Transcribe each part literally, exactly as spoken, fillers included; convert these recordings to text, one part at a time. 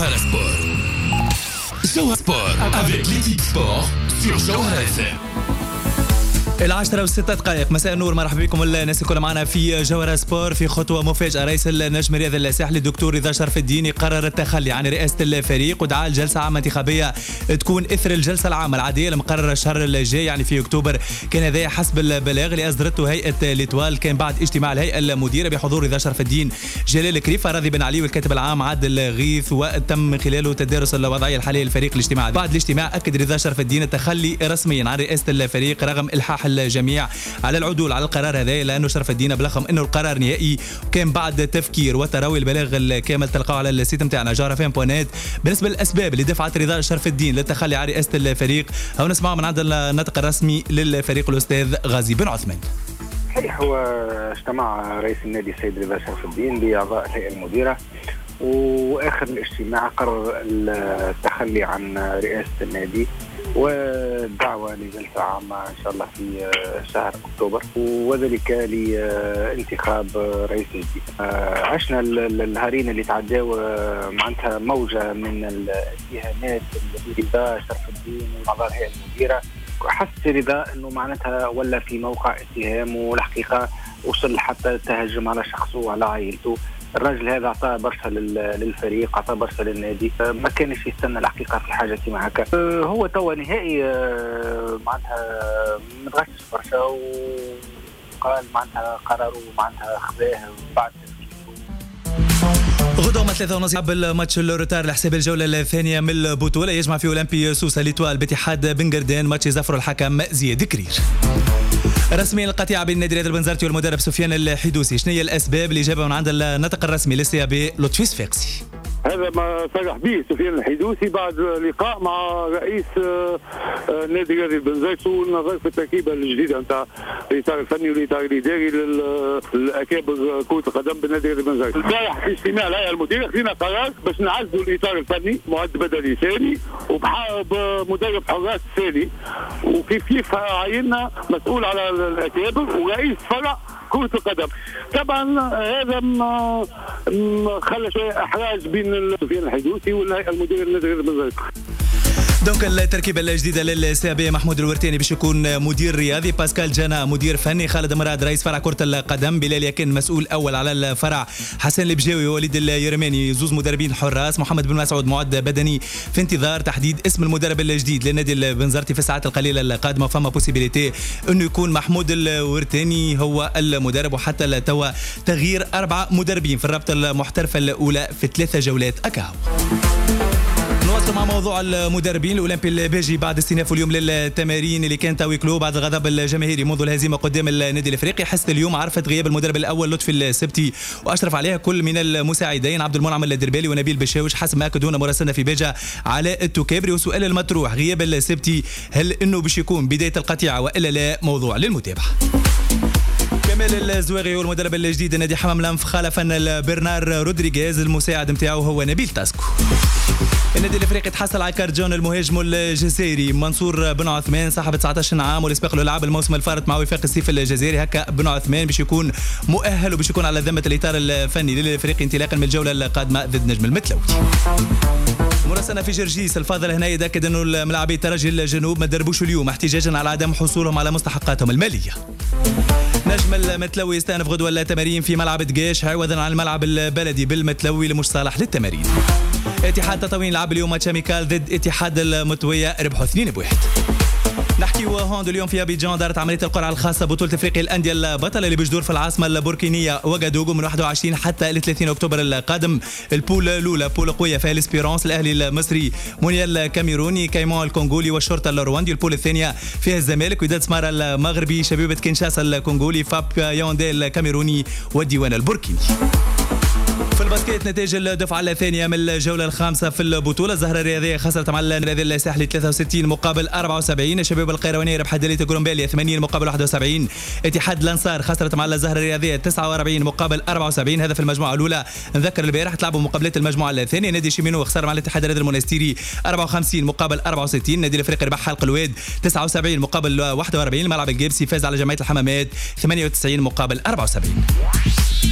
Jawhara Sport. Jawhara Sport avec l'équipe sport sur Jawhara F M. العاشرة وستة دقائق مساء النور. مرحبا بكم الناس الكل معنا في جوهرة سبور. في خطوة مفاجئة، رئيس النجم الرياضي الساحلي الدكتور رضا شرف الدين قرر التخلي عن رئاسة الفريق ودعا لجلسة عامة انتخابية تكون إثر الجلسة العامة العادية المقررة الشهر الجاي يعني في أكتوبر. كان هذا حسب البلاغ اللي أصدرته هيئة ليتوال، كان بعد اجتماع الهيئة المديرة بحضور رضا شرف الدين، جلال كريفة، راضي بن علي والكاتب العام عادل غيث، وتم من خلاله تدارس الوضعية الحالية للفريق. الاجتماع بعد الاجتماع أكد رضا شرف الدين التخلي رسميا عن رئاسة الفريق رغم إلحاح الجميع على العدول على القرار هذا، لأنه شرف الدين بلغهم أنه القرار نهائي وكان بعد تفكير وتراوي. البلاغ الكامل تلقاه على السيت نتاعنا جوهرة اف ام دوت نت. بالنسبة للأسباب اللي دفعت رضا شرف الدين للتخلي عن رئاسة الفريق، هو نسمعه من عند الناطق الرسمي للفريق الأستاذ غازي بن عثمان. صحيح، هو اجتمع رئيس النادي السيد رضا شرف الدين بأعضاء الهيئة المديرة، وآخر الاجتماع قرر التخلي عن رئاسة النادي والدعوة لجلسة عامة إن شاء الله في شهر أكتوبر، وذلك لانتخاب رئيس جديد. عشنا الهارين اللي تعداو معناتها موجة من الاتهامات اللي رضا شرف الدين وأعضاء الهيئة المديرة، حس رضا أنه معناتها ولا في موقع اتهام، والحقيقة وصل حتى تهجم على شخصه وعلى عائلته. الراجل هذا أعطاه برشا للفريق، أعطاه برشا للنادي، ما كانش يستنى الحقيقة في حاجة كما هكا. هو توا نهائي معناتها متغشش برشا، وقال معناتها قرروا معناتها خذاه بعد غدوة ما ثلاثة ونص قبل ماتش الروتار لحساب الجولة الثانية من البطولة، يجمع في أولمبي سوسة ليتوال باتحاد بن قردان. ماتش يزفر الحكم زياد كرير. رسميا القطيعة بين النادي الرياضي البنزرتي والمدرب سفيان الحدوسي. شنو هي الأسباب اللي جابها من عند الناطق الرسمي للسي بي لطفي صفاقسي؟ هذا ما صرح به سفيان الحدوسي بعد لقاء مع رئيس النادي الرياضي البنزرتي والنظر في التركيبه الجديده نتاع الاطار الفني والاطار الاداري للاكابر كره القدم بالنادي الرياضي البنزرتي. البارح في اجتماع الهيئه المديره خذينا قرار باش نعزلوا الاطار الفني معد بدني ثاني وبمدرب حراس ثاني، وكيف كيف عيننا مسؤول على الاكابر ورئيس فرع كرة القدم. طبعا هذا خلى شوية احراج بين سفيان الحدوسي والهيئة المديرة للنادي البنزرتي. دونك التركيبة الجديدة للسي بي: محمود الورتاني باش يكون مدير رياضي، باسكال جانا مدير فني، خالد مراد رئيس فرع كرة القدم، بلال يكن مسؤول أول على الفرع، حسن البجاوي ووليد اليرماني زوز مدربين حراس، محمد بن مسعود معد بدني. في انتظار تحديد اسم المدرب الجديد للنادي البنزرتي في الساعات القليلة القادمة. فما بوسيبيليتي انه يكون محمود الورتاني هو المدرب، وحتى لتوا تغيير أربعة مدربين في الرابطة المحترفة الأولى في ثلاثة جولات أكاهو. نواصل مع موضوع المدربين. الأولمبي الباجي بعد استئنافه اليوم للتمارين اللي كانت ويكلو بعد الغضب الجماهيري منذ الهزيمة قدام النادي الافريقي، حست اليوم عرفت غياب المدرب الأول لطفي السبتي، وأشرف عليها كل من المساعدين عبد المنعم الدربالي ونبيل بشاوش، حسب ما أكدونا مراسلنا في باجة علاء التكابري. وسؤال المطروح: غياب السبتي هل إنه باش يكون بداية القطيعة وإلا لا؟ موضوع للمتابعة. كمال الزواغي والمدرب الجديد نادي حمام الأنف خلفا برنار رودريغيز، المساعد نتاعو هو نبيل تاسكو. النادي الافريقي تحصل على كارجون المهاجم الجزائري منصور بن عثمان صاحب تسعة عشر عام واللي سبق له لعب الموسم الفارط مع وفاق السيف الجزائري. هكا بن عثمان باش يكون مؤهل وباش يكون على ذمه الاطار الفني للافريقي انطلاقا من الجوله القادمه ضد نجم المتلوي. مراسلنا في جرجيس الفاضل هنا يتاكد انه ملاعبي ترجي الجنوب ما دربوش اليوم احتجاجا على عدم حصولهم على مستحقاتهم الماليه. نجم المتلوي يستأنف غدوة التمارين في ملعب دقاش عوضا عن الملعب البلدي بالمتلوي اللي مش صالح للتمارين. اتحاد تطاوين لعب اليوم ماتش اميكال ضد اتحاد المطوية، ربحوا اثنين بواحد. نحكي وهوند اليوم في أبيجان دارت عملية القرعة الخاصة بطولة افريقيا الأندية البطلة اللي بجدور في العاصمة البوركينية وغادوغو من واحد وعشرين حتى ل ثلاثين أكتوبر القادم. البول الأولى بول قوية فيها الاسبيرونس الأهلي المصري، مونيا الكاميروني، كايمون الكونغولي والشرطة الرواندي. البول الثانية فيها الزمالك، وداد سمارة المغربي، شبيبة كينشاسا الكونغولي، فاب يوندي الكاميروني والديوان البوركيني. في الباسكيت نتائج الدفعة الثانية من الجولة الخامسة في البطولة. الزهرة الرياضية خسرت مع النادي الساحلي ثلاثة وستين مقابل أربعة وسبعين. الشباب القيروانية ربحت دلية كولومبيليا ثمانين مقابل واحد وسبعين. اتحاد الأنصار خسرت مع الزهرة الرياضية تسعة وأربعين مقابل أربعة وسبعين. هذا في المجموعة الأولى. نذكر البارح تلعبوا مقابلات المجموعة الثانية. نادي شيمينو خسر مع الاتحاد الرياضي المونستيري أربعة وخمسين مقابل أربعة وستين. النادي الافريقي ربح حلق الواد تسعة وسبعين مقابل واحد وأربعين. الملعب الجيبسي فاز على جمعية الحمامات ثمانية وتسعين مقابل أربعة وسبعين.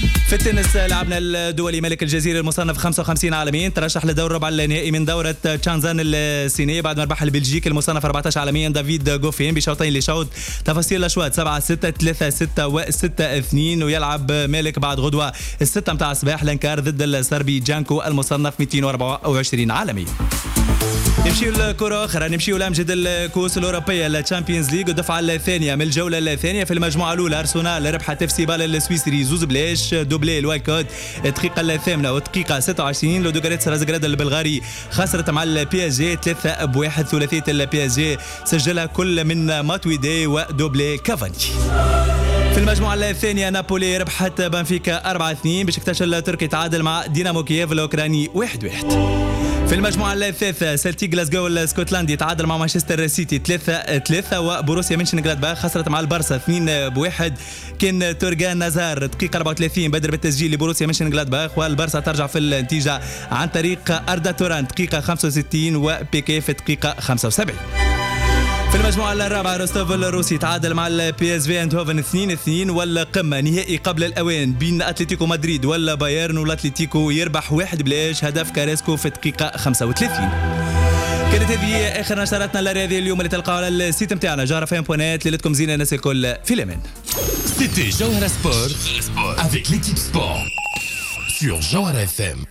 في التنس لعبنا الدولي ملك الجزيرة المصنف خمسة وخمسين عالميا ترشح لدور ربع النهائي من دورة تشانزان الصينية بعد ما ربح البلجيكي المصنف أربعة عشر عالميا دافيد غوفين بشوطين لشوط. تفاصيل الأشواط سبعة ستة ثلاثة ستة وستة اثنين ويلعب مالك بعد غدوة الستة متاع الصباح لانكار ضد الصربي جانكو المصنف مئتين وأربعة وعشرين عالميا. نمشيو لكرة أخرى نمشيو لأمجد الكؤوس الأوروبية الشامبيونز ليج الدفعة الثانية من الجولة الثانية في المجموعة الأولى أرسنال ربحت اف سي بال السويسري زوز بلاش دوبلي الوايكود الدقيقة الثامنة والدقيقة ستة وعشرين لودوغاريتس رازغراد البلغاري خسرت مع البي اس جي ثلاثة بواحد ثلاثية البي اس جي سجلها كل من ماتويدي ودوبلي كافاني. في المجموعة الثانية نابولي ربحت بنفيكا أربعة اثنين بشكتاش التركي تعادل مع دينامو كييف الأوكراني واحد واحد. في المجموعة الثالثة سلتيك غلاسكو الاسكتلندي تعادل مع مانشستر سيتي ثلاثة ثلاثة وبوروسيا منشنغلادباخ خسرت مع البارسا اثنين بواحد. كان تورغان نازار دقيقة أربعة وثلاثين بدر بالتسجيل لبوروسيا منشنغلادباخ والبارسا ترجع في النتيجة عن طريق أردا توران دقيقة خمسة وستين وبيكي في دقيقة خمسة وسبعين. في المجموعة الرابعة روستوف الروسي تعادل مع البي اس في اندهوفن اثنين اثنين والقمة نهائي قبل الأوان بين أتلتيكو مدريد ولا بايرن والأتلتيكو يربح واحد بلاش هدف كاريسكو في دقيقة خمسة وثلاثين. كانت هذه آخر نشراتنا الرياضية اليوم اللي تلقاوها على السيت متاعنا جوهرة فام بوانات. ليلتكم زينة الناس الكل في الأمان. C'était Jawhara Sport avec l'équipe sport sur Jawhara F M.